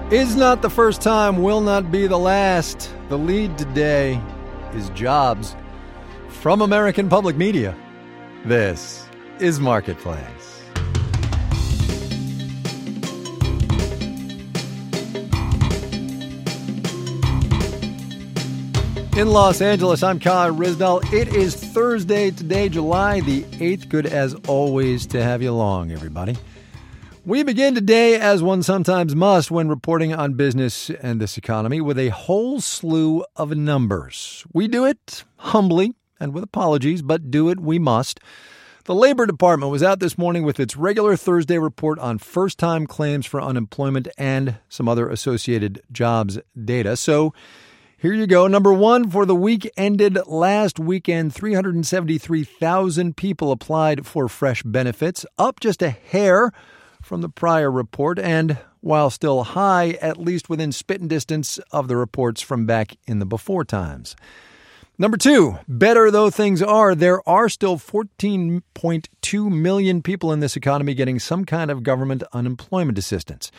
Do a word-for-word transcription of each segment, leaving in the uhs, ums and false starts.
Is not the first time, will not be the last. The lead today is jobs from American Public Media. This is Marketplace. In Los Angeles, I'm Kai Ryssdal. It is Thursday today, July the eighth. Good as always to have you along, everybody. We begin today, as one sometimes must when reporting on business and this economy, with a whole slew of numbers. We do it humbly and with apologies, but do it we must. The Labor Department was out this morning with its regular Thursday report on first-time claims for unemployment and some other associated jobs data. So here you go. Number one, for the week ended last weekend, three hundred seventy-three thousand people applied for fresh benefits, up just a hair from the prior report, and while still high, at least within spitting distance of the reports from back in the before times. Number two, better though things are, there are still fourteen point two million people in this economy getting some kind of government unemployment assistance.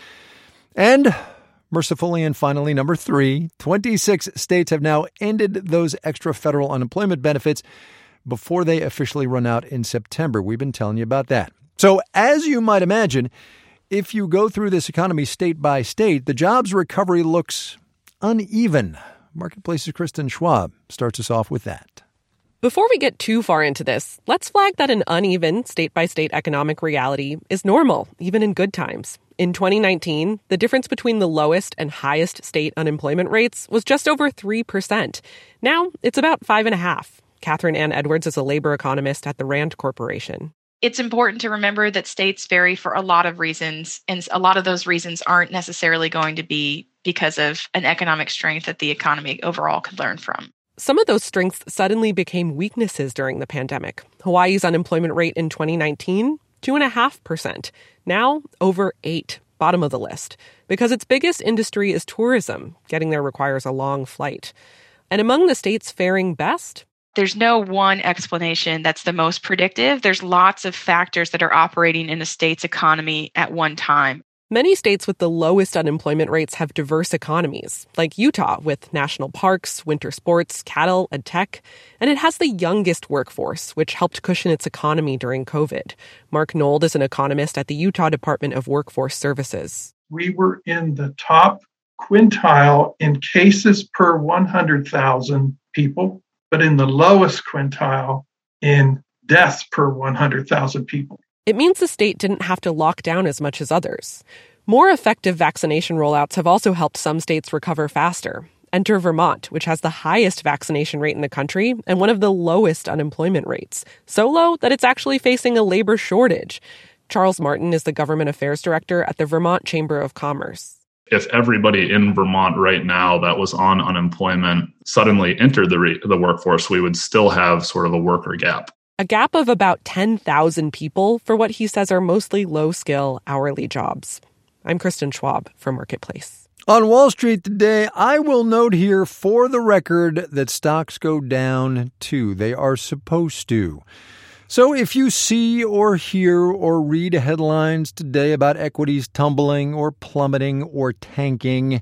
And mercifully and finally, number three, twenty-six states have now ended those extra federal unemployment benefits before they officially run out in September. We've been telling you about that. So as you might imagine, if you go through this economy state by state, the jobs recovery looks uneven. Marketplace's Kristen Schwab starts us off with that. Before we get too far into this, let's flag that an uneven state-by-state economic reality is normal, even in good times. In twenty nineteen, the difference between the lowest and highest state unemployment rates was just over three percent. Now, it's about five point five. Catherine Ann Edwards is a labor economist at the Rand Corporation. It's important to remember that states vary for a lot of reasons, and a lot of those reasons aren't necessarily going to be because of an economic strength that the economy overall could learn from. Some of those strengths suddenly became weaknesses during the pandemic. Hawaii's unemployment rate in twenty nineteen, two point five percent. Now, over eight, bottom of the list. Because its biggest industry is tourism. Getting there requires a long flight. And among the states faring best, there's no one explanation that's the most predictive. There's lots of factors that are operating in a state's economy at one time. Many states with the lowest unemployment rates have diverse economies, like Utah with national parks, winter sports, cattle, and tech. And it has the youngest workforce, which helped cushion its economy during COVID. Mark Nold is an economist at the Utah Department of Workforce Services. We were in the top quintile in cases per one hundred thousand people, but in the lowest quintile in deaths per one hundred thousand people. It means the state didn't have to lock down as much as others. More effective vaccination rollouts have also helped some states recover faster. Enter Vermont, which has the highest vaccination rate in the country and one of the lowest unemployment rates. So low that it's actually facing a labor shortage. Charles Martin is the government affairs director at the Vermont Chamber of Commerce. If everybody in Vermont right now that was on unemployment suddenly entered the re- the workforce, we would still have sort of a worker gap. A gap of about ten thousand people for what he says are mostly low-skill, hourly jobs. I'm Kristen Schwab for Marketplace. On Wall Street today, I will note here for the record that stocks go down too. They are supposed to. So if you see or hear or read headlines today about equities tumbling or plummeting or tanking,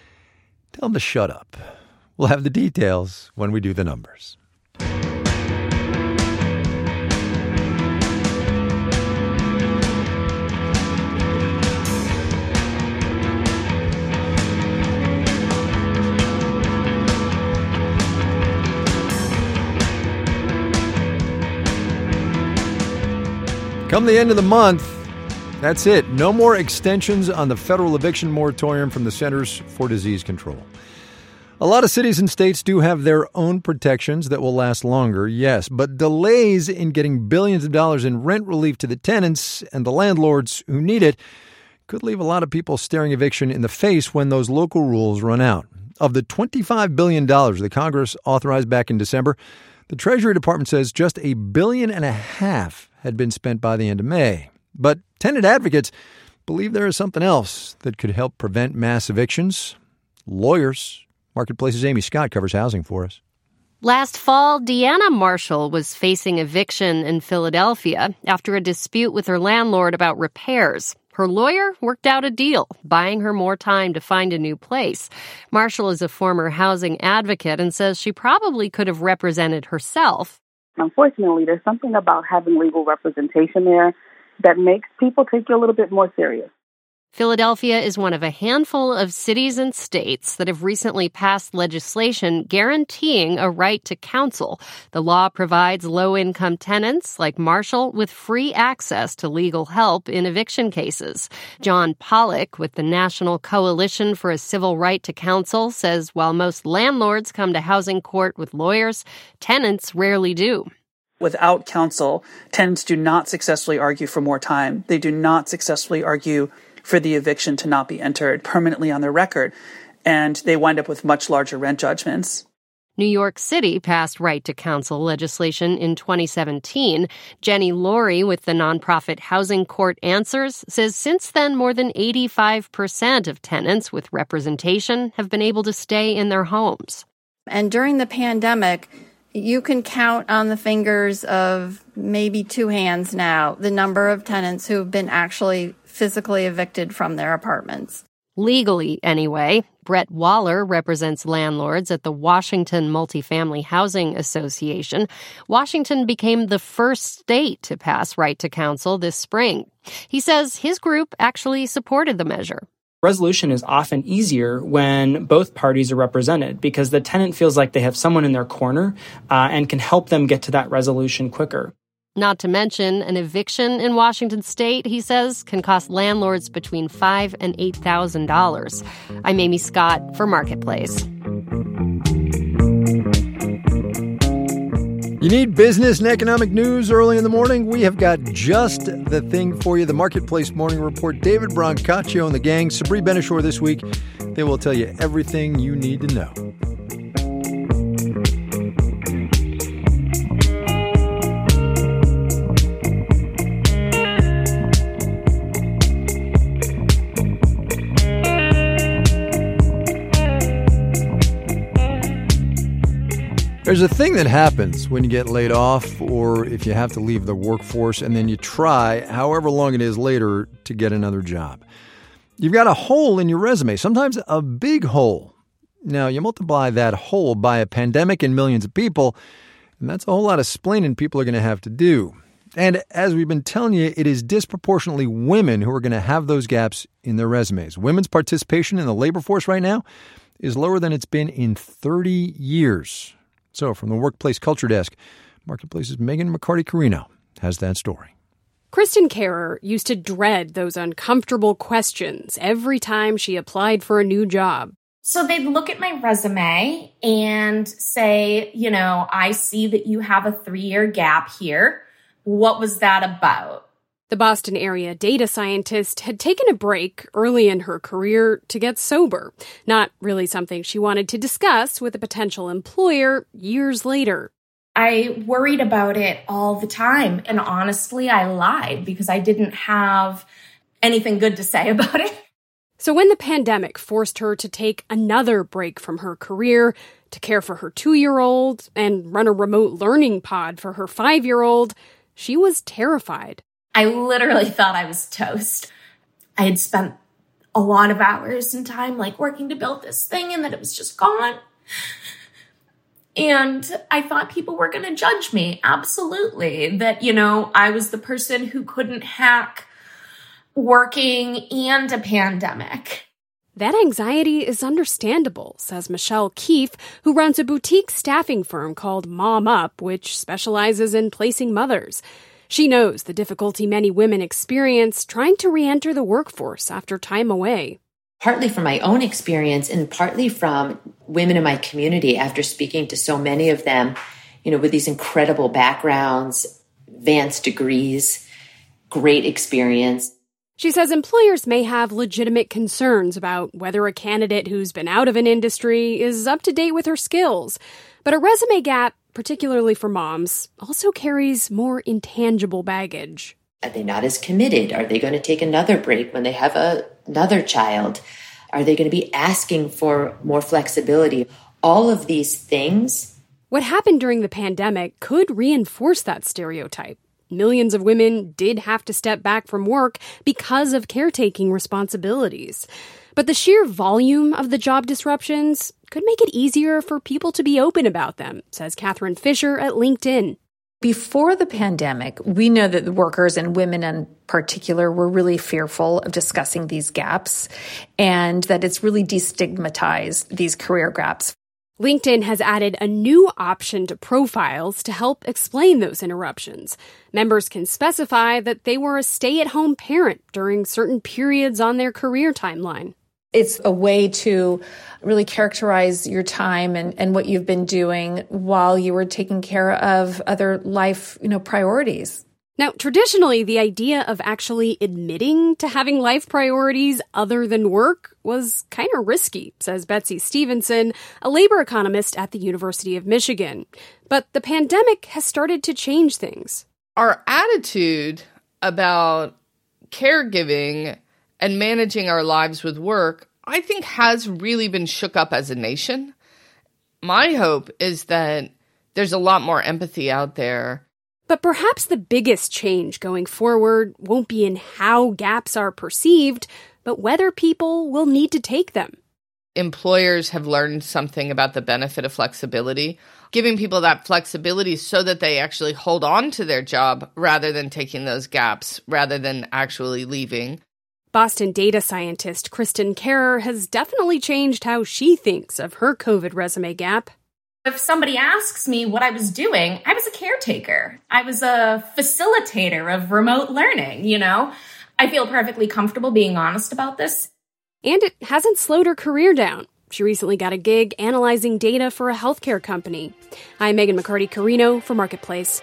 tell them to shut up. We'll have the details when we do the numbers. Come the end of the month, that's it. No more extensions on the federal eviction moratorium from the Centers for Disease Control. A lot of cities and states do have their own protections that will last longer, yes, but delays in getting billions of dollars in rent relief to the tenants and the landlords who need it could leave a lot of people staring eviction in the face when those local rules run out. Of the twenty-five billion dollars that Congress authorized back in December, the Treasury Department says just a billion and a half had been spent by the end of May. But tenant advocates believe there is something else that could help prevent mass evictions. Lawyers. Marketplace's Amy Scott covers housing for us. Last fall, Deanna Marshall was facing eviction in Philadelphia after a dispute with her landlord about repairs. Her lawyer worked out a deal, buying her more time to find a new place. Marshall is a former housing advocate and says she probably could have represented herself. Unfortunately, there's something about having legal representation there that makes people take you a little bit more serious. Philadelphia is one of a handful of cities and states that have recently passed legislation guaranteeing a right to counsel. The law provides low-income tenants like Marshall with free access to legal help in eviction cases. John Pollock with the National Coalition for a Civil Right to Counsel says while most landlords come to housing court with lawyers, tenants rarely do. Without counsel, tenants do not successfully argue for more time. They do not successfully argue for the eviction to not be entered permanently on their record, and they wind up with much larger rent judgments. New York City passed right to counsel legislation in twenty seventeen. Jenny Laurie with the nonprofit Housing Court Answers says since then more than eighty-five percent of tenants with representation have been able to stay in their homes. And during the pandemic, you can count on the fingers of maybe two hands now the number of tenants who have been actually physically evicted from their apartments. Legally, anyway. Brett Waller represents landlords at the Washington Multifamily Housing Association. Washington became the first state to pass right to counsel this spring. He says his group actually supported the measure. Resolution is often easier when both parties are represented because the tenant feels like they have someone in their corner uh, and can help them get to that resolution quicker. Not to mention, an eviction in Washington state, he says, can cost landlords between five thousand dollars and eight thousand dollars. I'm Amy Scott for Marketplace. You need business and economic news early in the morning? We have got just the thing for you. The Marketplace Morning Report. David Brancaccio and the gang. Sabri Benishore this week. They will tell you everything you need to know. There's a thing that happens when you get laid off or if you have to leave the workforce and then you try, however long it is later, to get another job. You've got a hole in your resume, sometimes a big hole. Now, you multiply that hole by a pandemic and millions of people, and that's a whole lot of splaining people are going to have to do. And as we've been telling you, it is disproportionately women who are going to have those gaps in their resumes. Women's participation in the labor force right now is lower than it's been in thirty years. So from the Workplace Culture Desk, Marketplace's Megan McCarty-Carino has that story. Kristen Carer used to dread those uncomfortable questions every time she applied for a new job. So they'd look at my resume and say, you know, I see that you have a three-year gap here. What was that about? The Boston area data scientist had taken a break early in her career to get sober, not really something she wanted to discuss with a potential employer years later. I worried about it all the time, and honestly, I lied because I didn't have anything good to say about it. So when the pandemic forced her to take another break from her career to care for her two-year-old and run a remote learning pod for her five-year-old, she was terrified. I literally thought I was toast. I had spent a lot of hours and time like working to build this thing and that it was just gone. And I thought people were going to judge me. Absolutely. That, you know, I was the person who couldn't hack working and a pandemic. That anxiety is understandable, says Michelle Keefe, who runs a boutique staffing firm called Mom Up, which specializes in placing mothers. She knows the difficulty many women experience trying to re-enter the workforce after time away. Partly from my own experience and partly from women in my community after speaking to so many of them, you know, with these incredible backgrounds, advanced degrees, great experience. She says employers may have legitimate concerns about whether a candidate who's been out of an industry is up to date with her skills. But a resume gap, particularly for moms, also carries more intangible baggage. Are they not as committed? Are they going to take another break when they have a, another child? Are they going to be asking for more flexibility? All of these things. What happened during the pandemic could reinforce that stereotype. Millions of women did have to step back from work because of caretaking responsibilities. But the sheer volume of the job disruptions could make it easier for people to be open about them, says Catherine Fisher at LinkedIn. Before the pandemic, we know that the workers and women in particular were really fearful of discussing these gaps and that it's really destigmatized these career gaps. LinkedIn has added a new option to profiles to help explain those interruptions. Members can specify that they were a stay-at-home parent during certain periods on their career timeline. It's a way to really characterize your time and, and what you've been doing while you were taking care of other life, you know, priorities. Now, traditionally, the idea of actually admitting to having life priorities other than work was kind of risky, says Betsy Stevenson, a labor economist at the University of Michigan. But the pandemic has started to change things. Our attitude about caregiving and managing our lives with work, I think, has really been shook up as a nation. My hope is that there's a lot more empathy out there. But perhaps the biggest change going forward won't be in how gaps are perceived, but whether people will need to take them. Employers have learned something about the benefit of flexibility, giving people that flexibility so that they actually hold on to their job rather than taking those gaps, rather than actually leaving. Boston data scientist Kristen Kerrer has definitely changed how she thinks of her COVID resume gap. If somebody asks me what I was doing, I was a caretaker. I was a facilitator of remote learning, you know? I feel perfectly comfortable being honest about this. And it hasn't slowed her career down. She recently got a gig analyzing data for a healthcare company. I'm Megan McCarty-Carino for Marketplace.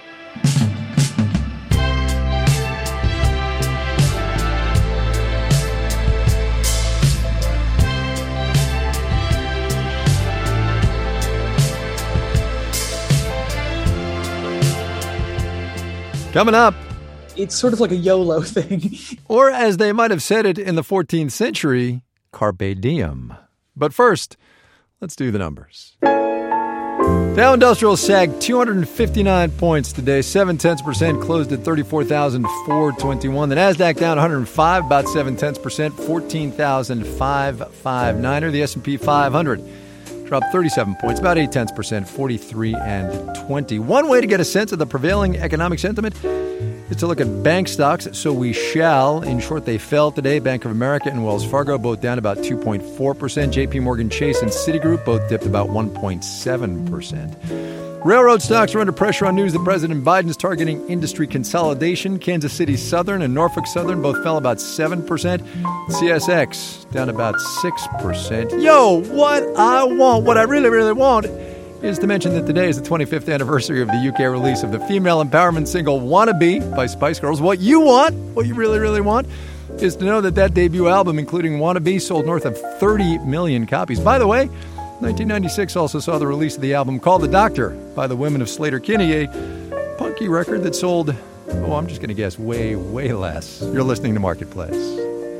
Coming up. It's sort of like a YOLO thing. Or as they might have said it in the fourteenth century, carpe diem. But first, let's do the numbers. Dow Industrial sagged two hundred fifty-nine points today, seven tenths percent, closed at thirty-four thousand four hundred twenty-one. The Nasdaq down one hundred five, about seven tenths percent, fourteen thousand five hundred fifty-nine. The S and P five hundred dropped thirty-seven points, about eight tenths percent, forty-three and twenty. One way to get a sense of the prevailing economic sentiment is to look at bank stocks, so we shall. In short, they fell today. Bank of America and Wells Fargo both down about two point four percent. J P Morgan Chase and Citigroup both dipped about one point seven percent. Railroad stocks are under pressure on news that President Biden is targeting industry consolidation. Kansas City Southern and Norfolk Southern both fell about seven percent. C S X down about six percent. Yo, what I want, what I really, really want is to mention that today is the twenty-fifth anniversary of the U K release of the female empowerment single Wannabe by Spice Girls. What you want, what you really, really want, is to know that that debut album, including Wannabe, sold north of thirty million copies. By the way, nineteen ninety-six also saw the release of the album Call the Doctor by the Women of Sleater-Kinney, a punky record that sold, oh, I'm just going to guess, way, way less. You're listening to Marketplace.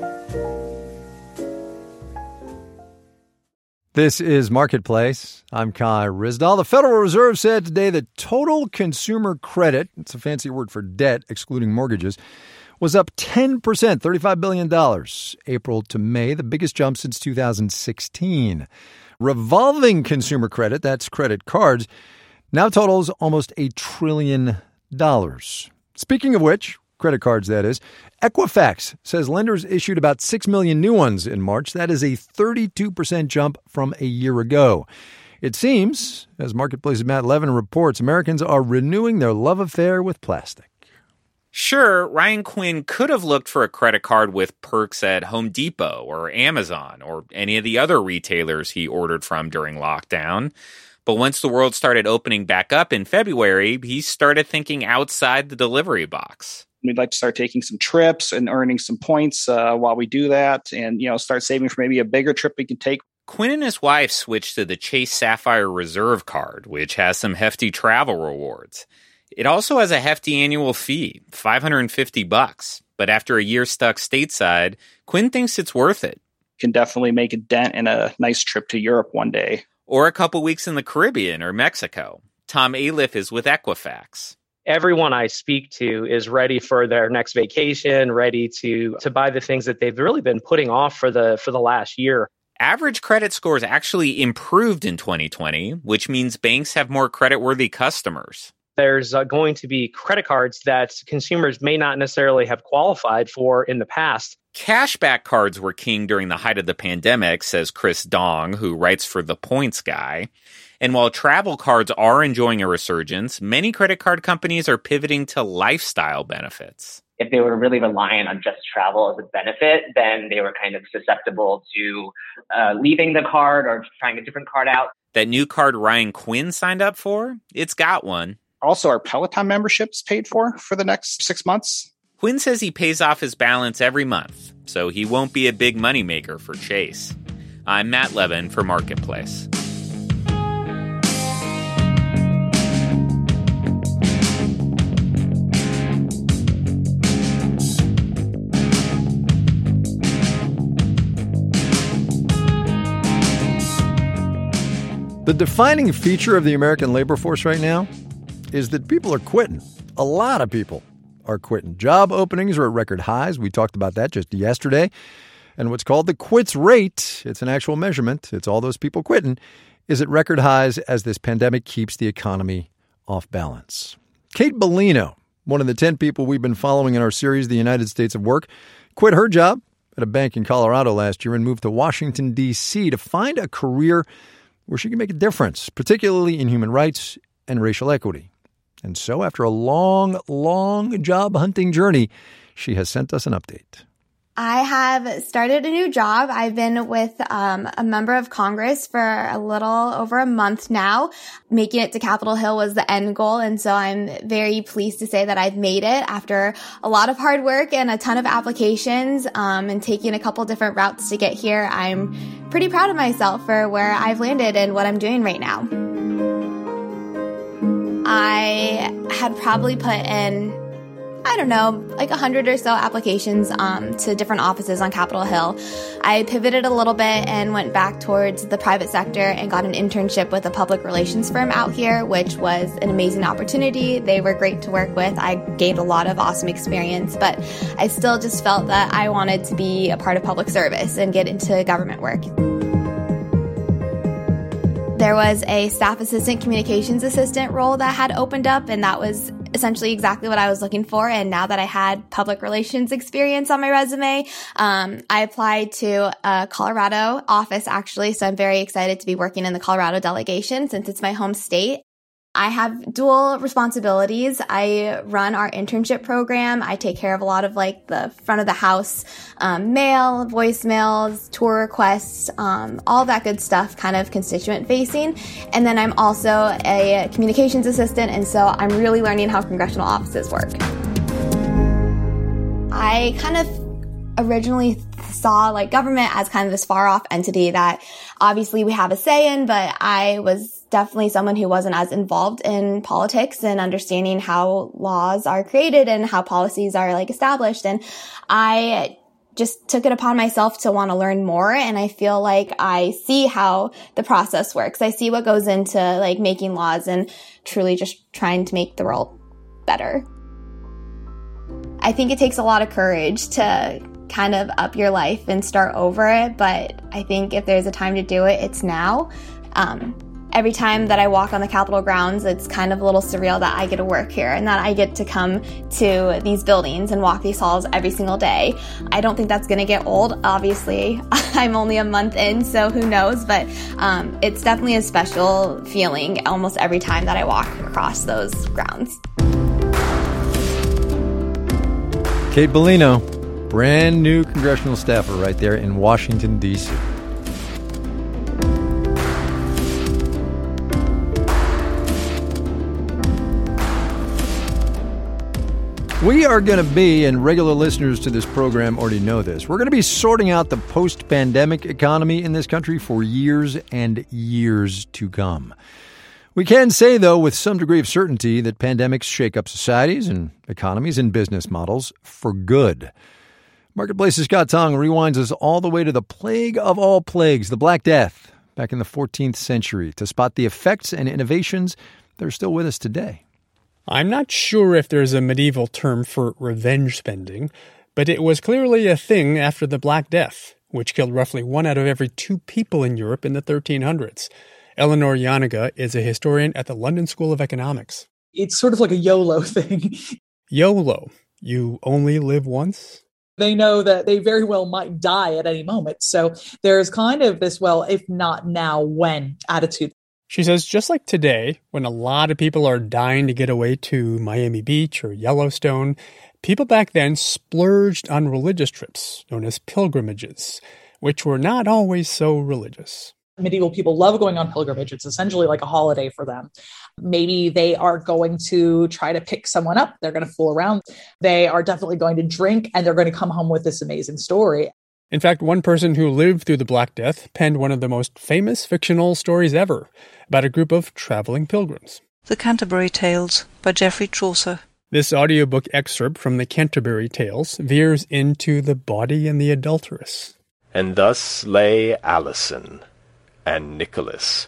This is Marketplace. I'm Kai Ryssdal. The Federal Reserve said today that total consumer credit, it's a fancy word for debt, excluding mortgages, was up ten percent, thirty-five billion dollars, April to May, the biggest jump since two thousand sixteen. Revolving consumer credit, that's credit cards, now totals almost a trillion dollars. Speaking of which, credit cards, that is, Equifax says lenders issued about six million new ones in March. That is a thirty-two percent jump from a year ago. It seems, as Marketplace's Matt Levin reports, Americans are renewing their love affair with plastic. Sure, Ryan Quinn could have looked for a credit card with perks at Home Depot or Amazon or any of the other retailers he ordered from during lockdown. But once the world started opening back up in February, he started thinking outside the delivery box. We'd like to start taking some trips and earning some points uh, while we do that, and you know, start saving for maybe a bigger trip we can take. Quinn and his wife switched to the Chase Sapphire Reserve card, which has some hefty travel rewards. It also has a hefty annual fee, five hundred fifty bucks. But after a year stuck stateside, Quinn thinks it's worth it. Can definitely make a dent in a nice trip to Europe one day. Or a couple weeks in the Caribbean or Mexico. Tom Aliff is with Equifax. everyone I speak to is ready for their next vacation, ready to to buy the things that they've really been putting off for the for the last year. Average credit scores actually improved in twenty twenty, which means banks have more creditworthy customers. There's uh, going to be credit cards that consumers may not necessarily have qualified for in the past. Cashback cards were king during the height of the pandemic, says Chris Dong, who writes for The Points Guy. And while travel cards are enjoying a resurgence, many credit card companies are pivoting to lifestyle benefits. If they were really reliant on just travel as a benefit, then they were kind of susceptible to uh, leaving the card or trying a different card out. That new card Ryan Quinn signed up for? It's got one. Also, our Peloton membership's paid for for the next six months. Quinn says he pays off his balance every month, so he won't be a big moneymaker for Chase. I'm Matt Levin for Marketplace. The defining feature of the American labor force right now is that people are quitting. A lot of people are quitting. Job openings are at record highs. We talked about that just yesterday. And what's called the quits rate, it's an actual measurement, it's all those people quitting, is at record highs as this pandemic keeps the economy off balance. Kate Bellino, one of the ten people we've been following in our series, The United States of Work, quit her job at a bank in Colorado last year and moved to Washington, D C to find a career where she can make a difference, particularly in human rights and racial equity. And so after a long, long job hunting journey, she has sent us an update. I have started a new job. I've been with um, a member of Congress for a little over a month now. Making it to Capitol Hill was the end goal, and so I'm very pleased to say that I've made it after a lot of hard work and a ton of applications um, and taking a couple different routes to get here. I'm pretty proud of myself for where I've landed and what I'm doing right now. I had probably put in I don't know, like a hundred or so applications um, to different offices on Capitol Hill. I pivoted a little bit and went back towards the private sector and got an internship with a public relations firm out here, which was an amazing opportunity. They were great to work with. I gained a lot of awesome experience, but I still just felt that I wanted to be a part of public service and get into government work. There was a staff assistant communications assistant role that had opened up, and that was essentially exactly what I was looking for. And now that I had public relations experience on my resume, um, I applied to a Colorado office, actually. So I'm very excited to be working in the Colorado delegation since it's my home state. I have dual responsibilities. I run our internship program. I take care of a lot of like the front of the house, um, mail, voicemails, tour requests, um, all that good stuff, kind of constituent facing. And then I'm also a communications assistant. And so I'm really learning how congressional offices work. I kind of originally saw like government as kind of this far off entity that obviously we have a say in, but I was definitely someone who wasn't as involved in politics and understanding how laws are created and how policies are like established. And I just took it upon myself to want to learn more. And I feel like I see how the process works. I see what goes into like making laws and truly just trying to make the world better. I think it takes a lot of courage to kind of up your life and start over it. But I think if there's a time to do it, it's now. Um, Every time that I walk on the Capitol grounds, it's kind of a little surreal that I get to work here and that I get to come to these buildings and walk these halls every single day. I don't think that's going to get old. Obviously, I'm only a month in, so who knows? But um, it's definitely a special feeling almost every time that I walk across those grounds. Kate Bellino, brand new congressional staffer right there in Washington, D C We are going to be, and regular listeners to this program already know this, we're going to be sorting out the post-pandemic economy in this country for years and years to come. We can say, though, with some degree of certainty that pandemics shake up societies and economies and business models for good. Marketplace's Scott Tong rewinds us all the way to the plague of all plagues, the Black Death, back in the fourteenth century, to spot the effects and innovations that are still with us today. I'm not sure if there's a medieval term for revenge spending, but it was clearly a thing after the Black Death, which killed roughly one out of every two people in Europe in the thirteen hundreds. Eleanor Janega is a historian at the London School of Economics. It's sort of like a YOLO thing. YOLO. You only live once? They know that they very well might die at any moment. So there's kind of this, well, if not now, when attitude. She says just like today, when a lot of people are dying to get away to Miami Beach or Yellowstone, people back then splurged on religious trips, known as pilgrimages, which were not always so religious. Medieval people love going on pilgrimage. It's essentially like a holiday for them. Maybe they are going to try to pick someone up. They're going to fool around. They are definitely going to drink, and they're going to come home with this amazing story. In fact, one person who lived through the Black Death penned one of the most famous fictional stories ever about a group of traveling pilgrims. The Canterbury Tales by Geoffrey Chaucer. This audiobook excerpt from the Canterbury Tales veers into the body and the adulteress. And thus lay Alison and Nicholas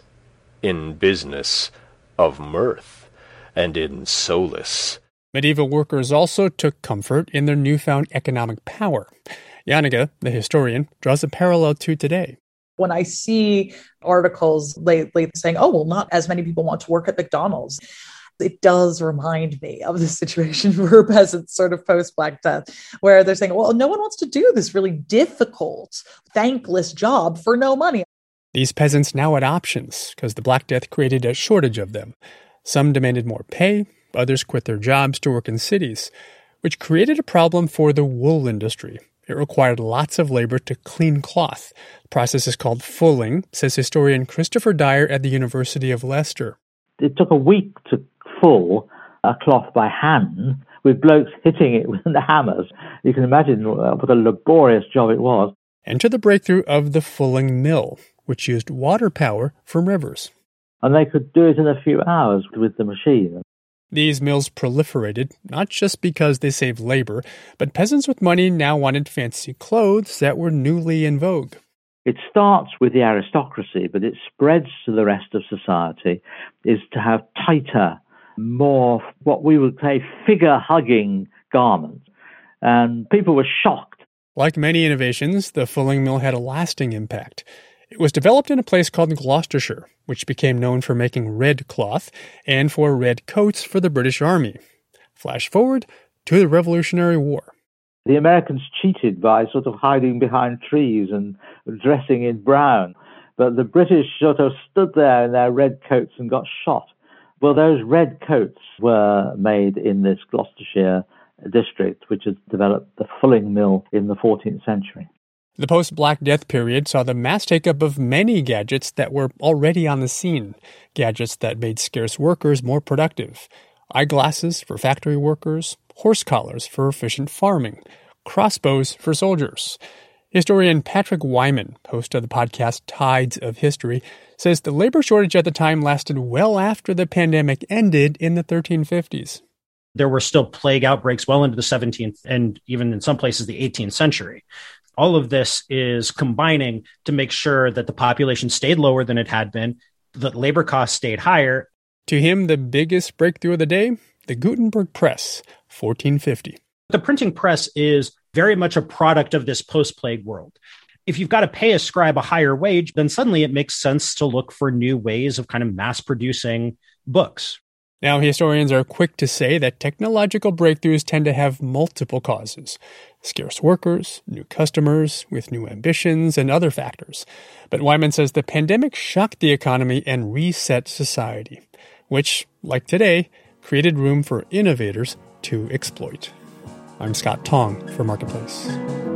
in business of mirth and in solace. Medieval workers also took comfort in their newfound economic power. Janega, the historian, draws a parallel to today. When I see articles lately saying, oh, well, not as many people want to work at McDonald's, it does remind me of the situation for peasants sort of post-Black Death, where they're saying, well, no one wants to do this really difficult, thankless job for no money. These peasants now had options because the Black Death created a shortage of them. Some demanded more pay, others quit their jobs to work in cities, which created a problem for the wool industry. It required lots of labor to clean cloth. The process is called fulling, says historian Christopher Dyer at the University of Leicester. It took a week to full a cloth by hand, with blokes hitting it with the hammers. You can imagine what a laborious job it was. Enter the breakthrough of the fulling mill, which used water power from rivers. And they could do it in a few hours with the machine. These mills proliferated, not just because they saved labor, but peasants with money now wanted fancy clothes that were newly in vogue. It starts with the aristocracy, but it spreads to the rest of society, is to have tighter, more, what we would say, figure-hugging garments. And people were shocked. Like many innovations, the fulling mill had a lasting impact. It was developed in a place called Gloucestershire, which became known for making red cloth and for red coats for the British Army. Flash forward to the Revolutionary War. The Americans cheated by sort of hiding behind trees and dressing in brown, but the British sort of stood there in their red coats and got shot. Well, those red coats were made in this Gloucestershire district, which had developed the fulling mill in the fourteenth century. The post-Black Death period saw the mass take-up of many gadgets that were already on the scene, gadgets that made scarce workers more productive. Eyeglasses for factory workers, horse collars for efficient farming, crossbows for soldiers. Historian Patrick Wyman, host of the podcast Tides of History, says the labor shortage at the time lasted well after the pandemic ended in the thirteen fifties. There were still plague outbreaks well into the seventeenth and even in some places the eighteenth century. All of this is combining to make sure that the population stayed lower than it had been, that labor costs stayed higher. To him, the biggest breakthrough of the day, the Gutenberg Press, fourteen fifty. The printing press is very much a product of this post-plague world. If you've got to pay a scribe a higher wage, then suddenly it makes sense to look for new ways of kind of mass-producing books. Now, historians are quick to say that technological breakthroughs tend to have multiple causes. Scarce workers, new customers with new ambitions, and other factors. But Wyman says the pandemic shocked the economy and reset society, which, like today, created room for innovators to exploit. I'm Scott Tong for Marketplace.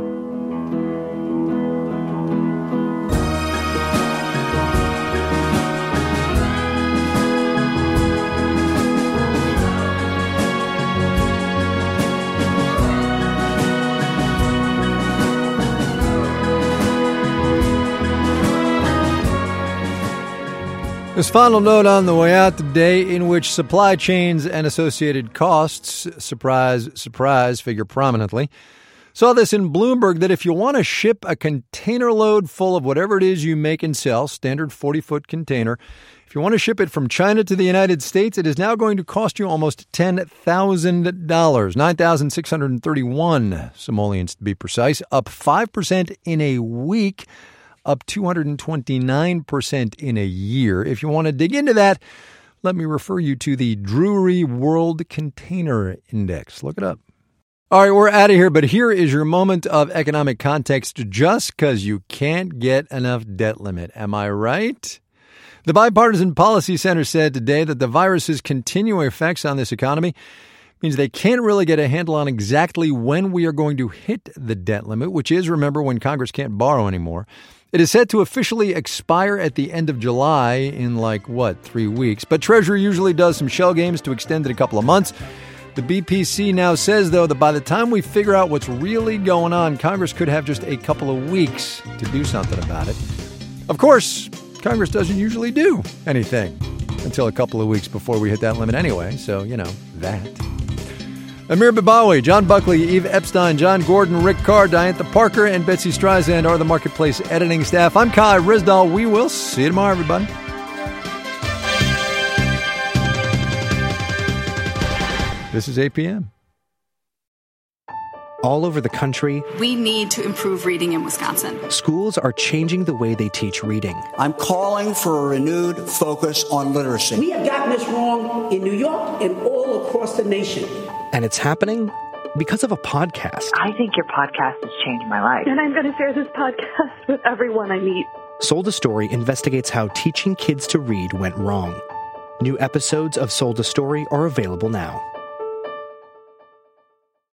This final note on the way out today, in which supply chains and associated costs, surprise, surprise, figure prominently. Saw this in Bloomberg that if you want to ship a container load full of whatever it is you make and sell, standard forty-foot container, if you want to ship it from China to the United States, it is now going to cost you almost ten thousand dollars, nine thousand six hundred thirty-one simoleons to be precise, up five percent in a week, up two hundred twenty-nine percent in a year. If you want to dig into that, let me refer you to the Drewry World Container Index. Look it up. All right, we're out of here, but here is your moment of economic context just because you can't get enough debt limit. Am I right? The Bipartisan Policy Center said today that the virus's continuing effects on this economy means they can't really get a handle on exactly when we are going to hit the debt limit, which is, remember, when Congress can't borrow anymore. It is set to officially expire at the end of July in like, what, three weeks. But Treasury usually does some shell games to extend it a couple of months. The B P C now says, though, that by the time we figure out what's really going on, Congress could have just a couple of weeks to do something about it. Of course, Congress doesn't usually do anything until a couple of weeks before we hit that limit anyway. So, you know, that. Amir Babawi, John Buckley, Eve Epstein, John Gordon, Rick Carr, Diantha Parker, and Betsy Streisand are the Marketplace editing staff. I'm Kai Ryssdal. We will see you tomorrow, everybody. This is eight p.m. All over the country, we need to improve reading in Wisconsin. Schools are changing the way they teach reading. I'm calling for a renewed focus on literacy. We have gotten this wrong in New York and all across the nation. And it's happening because of a podcast. I think your podcast has changed my life. And I'm going to share this podcast with everyone I meet. Sold a Story investigates how teaching kids to read went wrong. New episodes of Sold a Story are available now.